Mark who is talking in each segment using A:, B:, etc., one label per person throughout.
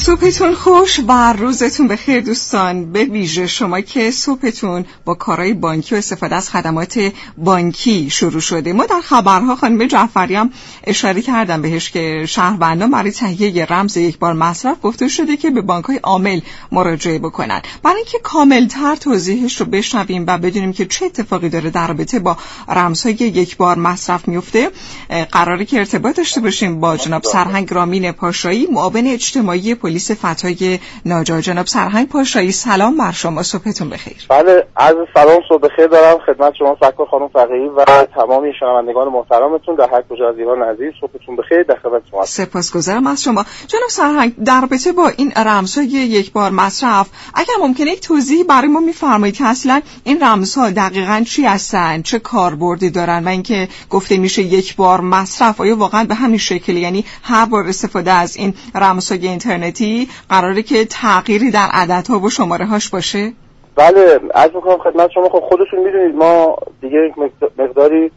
A: صبحتون خوش و روزتون بخیر دوستان، به ویژه شما که صبحتون با کارهای بانکی و استفاده از خدمات بانکی شروع شده. ما در خبرها خانم جعفری هم اشاره کردم بهش که شهروندان برای تهیه رمز یک بار مصرف گفته شده که به بانک‌های عامل مراجعه بکنن. برای اینکه کاملتر توضیحش رو بشنویم و بدونیم که چه اتفاقی داره در رابطه با رمزهای یک بار مصرف میفته، قراره که ارتباط داشته باشیم با جناب سرهنگ رامین پاشایی، معاون اجتماعی پلیس فتای ناجا. جناب سرهنگ پاشایی، سلام بر شما، صبحتون بخیر.
B: بله، عرض سلام، صبح بخیر دارم خدمت شما سرکار خانم فقیهی و تمامی شنوندگان محترمتون در هر کجا از ایران عزیز. صبحتون بخیر، در خدمت شما.
A: سپاسگزارم از شما. جناب سرهنگ، در رابطه با این رمزهای یک بار مصرف اگر ممکنه یک توضیحی برای ما می‌فرمایید که اصلا این رمزها دقیقاً چی هستن، چه کاربردی دارن و اینکه گفته میشه یک بار مصرف آیا واقعاً به همین شکل، یعنی هر بار استفاده از این رمزهای اینترنتی قراره که تغییری در عددها و شماره هاش باشه؟
B: بله، عرض می‌کنم خدمت شما. خب خودتون می‌دونید ما دیگه مقداری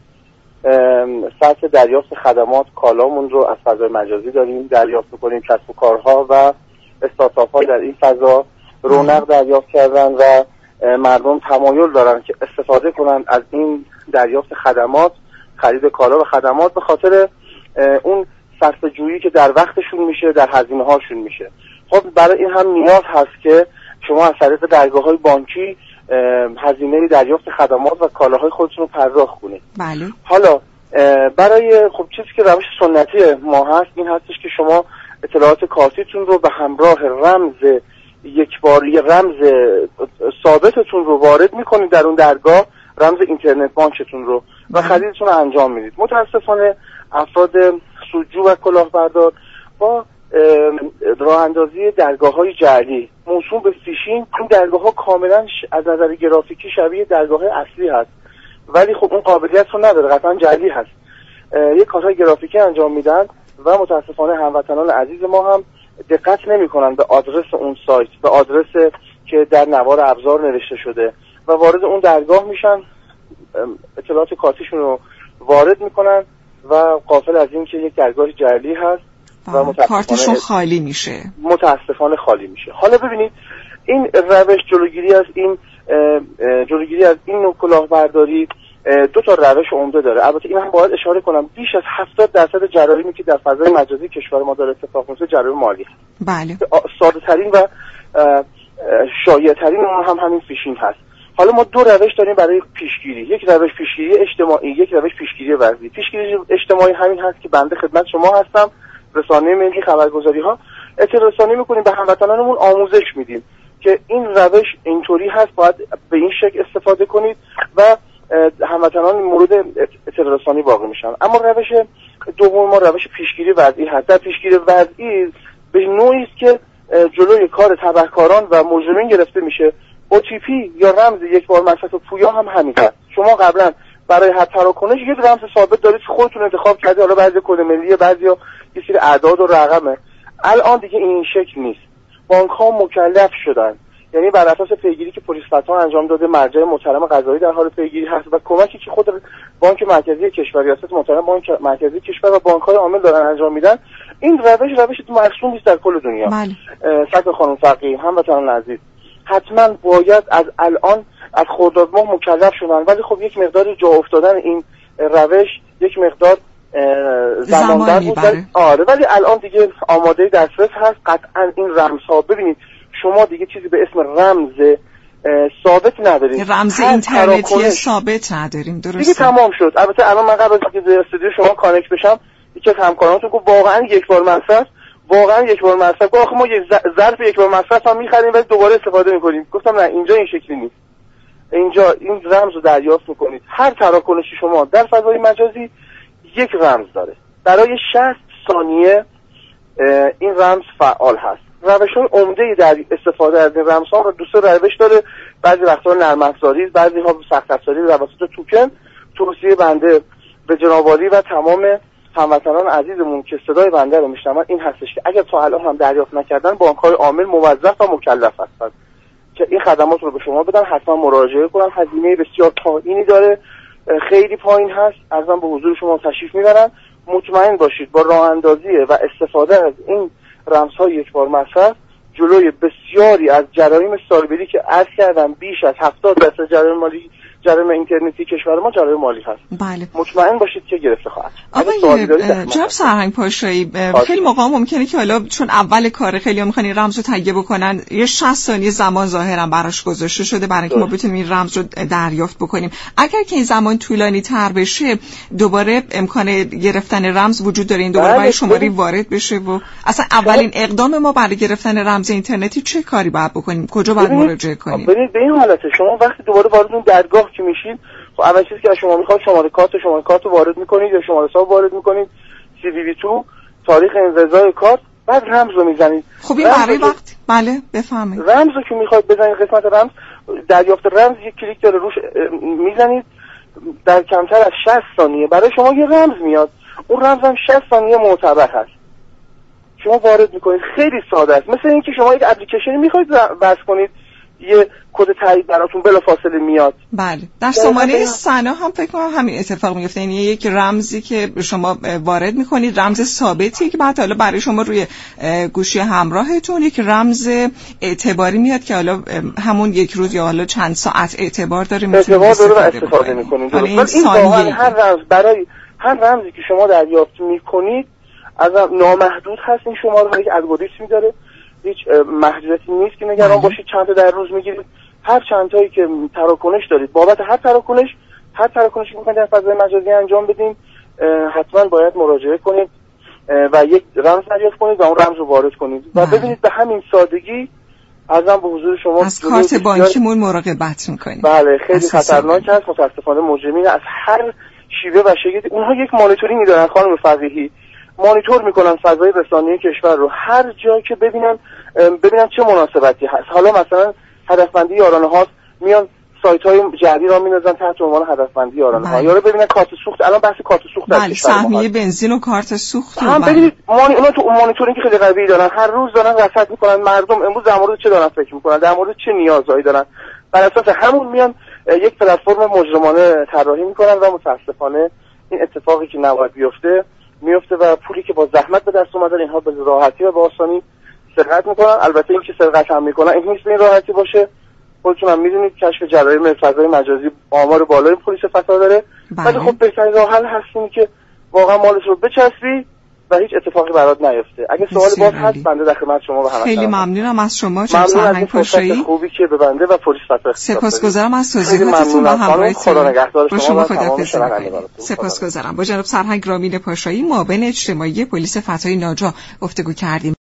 B: سطح دریافت خدمات کالامون رو از فضای مجازی داریم دریافت کنیم. کسب و کارها و استارتاپ‌ها در این فضا رونق دریافت کردن و مردم تمایل دارن که استفاده کنن از این دریافت خدمات، خرید کالا و خدمات، به خاطر اون صرفه جویی که در وقتشون میشه، در هزینه هاشون میشه. خب برای این هم نیاز هست که شما از طریق درگاه‌های بانکی هزینه دریافت خدمات و کالاهای خودتون رو پرداخت کنید.
A: بله.
B: حالا برای خب چیزی که روش سنتی ما هست این هستش که شما اطلاعات کارتیتون رو به همراه رمز یک باری، رمز ثابتتون رو وارد میکنید در اون درگاه، رمز اینترنت بانکتون رو، و خریدتون رو انجام میدید. متاسفانه افراد سودجو و کلاهبردار با راه اندازی درگاه‌های جعلی موسوم به فیشینگ، این درگاه‌ها کاملا از نظر گرافیکی شبیه درگاه‌های اصلی هست، ولی خب اون قابلیت رو نداره، قطعا جعلی هست. یک کارهای گرافیکی انجام میدن و متاسفانه هموطنان عزیز ما هم دقت نمی‌کنن به آدرس اون سایت، به آدرس که در نوار ابزار نوشته شده و وارد اون درگاه میشن، اطلاعات کارتیشون رو وارد میکنن و غافل از این که یک درگاه جعلی هست و
A: کارتشون خالی میشه،
B: متاسفانه خالی میشه. حالا ببینید این روش جلوگیری از این نوع کلاهبرداری دو تا روش عمده داره. البته این هم باید اشاره کنم بیش از 70% جرایمی که در فضای مجازی کشور ما داره اتفاق میفته جرایم مالی هست.
A: بله.
B: ساده ترین و شایع ترین اون هم همین فیشینگ هست. حالا ما دو روش داریم برای پیشگیری، یک روش پیشگیری اجتماعی، یک روش پیشگیری وضعی. پیشگیری اجتماعی همین هست که بنده خدمت شما هستم، رسانه ملی، خبرگزاری ها، اطلاع رسانی میکنیم، به هموطنانمون آموزش میدیم که این روش اینطوری هست، باید به این شکل استفاده کنید و هموطنان مورد اطلاع رسانی واقع میشن. اما روش دوم ما روش پیشگیری وضعی هست. در پیشگیری وضعی به نوعی است که جلوی کار تبهکاران و مجرمین گرفته میشه. OTP یا رمز یک بار مصرف پویا هم همین هست. شما قبلا برای هر تراکنش یک رمز ثابت دارید که خودتون انتخاب کردید، حالا بعضی کد ملیه، بعضیا یه سری اعداد و رقمه. الان دیگه این شکل نیست. بانک ها مکلف شدن، یعنی بر اساس پیگیری که پلیس فتوا انجام داده، مرجع محترم قضایی در حال پیگیری هست و کمکی که خود بانک مرکزی کشور، ریاست محترم بانک مرکزی کشور و بانک های عامل دارن انجام میدن. این روش مرسوم نیست در کل دنیا. سرکار خانم فقیهی، هموطنان عزیز، حتما باید از الان از خرداد ماه مکلف شدن، ولی خب یک مقدار جا افتادن این روش یک مقدار زمان بود. آره، ولی الان دیگه آماده دسترس هست. قطعا این رمزها، ببینید شما دیگه چیزی به اسم رمز ثابت نداریم،
A: رمز اینترنتی ثابت نداریم، درسته
B: دیگه تمام شد. البته الان من قبل از اینکه در استودیو شما کانکت بشم یکی از همکارانتون گفت واقعا یک بار مصرف، گفت آخه ما یه ظرف یک بار مصرف هم می‌خریم ولی دوباره استفاده می‌کنیم. گفتم نه، اینجا این شکلی نیست. اینجا این رمز رو دریافت می‌کنید. هر تراکنشی شما در فضای مجازی یک رمز داره. برای 60 ثانیه این رمز فعال هست. روش‌های عمده‌ای در استفاده از این رمزها رو دوست روش داره. بعضی وقتا نرم افزاری، بعضی ها سخت افزاری توسط توکن. توصیه بنده به جناب عالی و تمام هموطنان عزیزمون که صدای بنده رو میشنون این هستش که اگر تا الان هم دریافت نکردن، بانک‌های عامل موظف و مکلف هستند که این خدمات رو به شما بدن. حتما مراجعه کنن. هزینه بسیار پایینی داره، خیلی پایین هست. ارزم به حضور شما تشریف میبرن. مطمئن باشید با راه اندازی و استفاده از این رمزهای یک بار مصرف جلوی بسیاری از جرایم سایبری که عرض کردم بیش از 70% جرایم اینترنتی کشور ما جرایم مالی هست.
A: بله.
B: مطمئن باشید که گرفته خواهد.
A: آقای جناب سرهنگ پاشایی، خیلی موقع ممکنه که حالا چون اول کار خیلی ها میخوان این رمز رو تهیه بکنن، یه 60 ثانیه زمان ظاهرا براش گذاشته شده برای اینکه ما بتونیم این رمز رو دریافت بکنیم. اگر که این زمان طولانی تر بشه دوباره امکان گرفتن رمز وجود داره، این دوباره باید شماره وارد بشه و اصلا اولین اقدام ما برای گرفتن رمز اینترنتی چه کاری باید بکنیم؟ کجا باید مراجعه کنیم؟
B: ببینید به این حالته شما وقتی دوباره وارد اون درگاه که میشید، خب اول چیزی که از شما میخواد شماره کارت رو وارد میکنید یا شماره حساب وارد میکنید، CVV2، تاریخ انقضای کارت، بعد رمز رو میزنید.
A: خب این برای وقت بله بفهمید
B: رمز رو که میخواید بزنید، قسمت رمز دریافت رمز یک کلیک داره روش میزنید، در کمتر از 60 ثانیه برای شما یه رمز میاد. اون رمز هم 60 ثانیه معتبر هست، شما وارد میکنید. خیلی ساده است، مثل اینکه شما یک اپلیکیشنی میخواید بس کنید یه کد تایید براتون بلافاصله میاد.
A: بله در سامانه سنا هم فکر کنم همین اتفاق میفته، یعنی یک رمزی که شما وارد میکنید، رمز ثابتی که بعد حالا برای شما روی گوشی همراهتون یک رمز اعتباری میاد که حالا همون یک روز یا حالا چند ساعت اعتبار داره
B: استفاده میکنید. این ثانیه هر رمز برای هر رمزی که شما دریافت میکنید از نامحدود هست. این شماره ها یک الگوریتمی داره، هیچ محدودیتی نیست که نگران باشید چند تا در روز میگیرید. هر چند تایی که تراکنش دارید بابت هر تراکنشی که میخواید در فضای مجازی انجام بدین حتما باید مراجعه کنید و یک رمز دریافت کنید و اون رمز رو وارد کنید و ببینید به همین سادگی ازم به حضور شما
A: از کارت بانکیمون مراقبت میکنید.
B: بله خیلی خطرناک هست. متاسفانه مجرمین از هر شیوه و شکلی اونها یک مانیتورینگ دارن خانم فقیهی، مانیتور میکنن فضای رسانه‌ای کشور رو، هر جایی که ببینن چه مناسبتی هست. حالا مثلا هدفمندی یارانه هاست، میان سایت‌های جعلی را می‌نازن تحت عنوان هدفمندی یارانه ها. یا رو ببینن کارت سوخت، الان بحث کارت سوخت در کشور ما
A: سهمیه بنزین و کارت سوخت
B: هم ببینید اونا تو مانیتورینگ خیلی قوی دارن، هر روز دارن رصد میکنن مردم امروز در مورد چه دارن فکر میکنن، در مورد چه نیازهایی دارن، بر اساس همون میان یک پلتفرم مجرمانه طراحی میکنن و متاسفانه این اتفاقی که نباید میفته و پولی که با زحمت به دست اومده اینها به راحتی و به آسانی سرقت میکنن. البته این که سرقت هم میکنن این نیست به این راحتی باشه، خودتون هم میدونید کشف جرایم فضای مجازی آمار بالای پلیس فساد داره، ولی خب بهترین راه حل هست اینه که واقعا مالش رو بچسبی و هیچ اتفاقی برات نیفته. اگه سوال باز هست بنده در خدمت شما و همه.
A: خیلی ممنونم از شما جناب سرهنگ پاشایی،
B: خوبی که به بنده و پلیس فساد
A: سپاسگزارم از توضیحاتتون و همراهیتون. با شما خداحافظی می‌کنم. سپاسگزارم. با جناب سرهنگ رامین پاشایی معاون اجتماعی پلیس فتای ناجا گفتگو کردیم.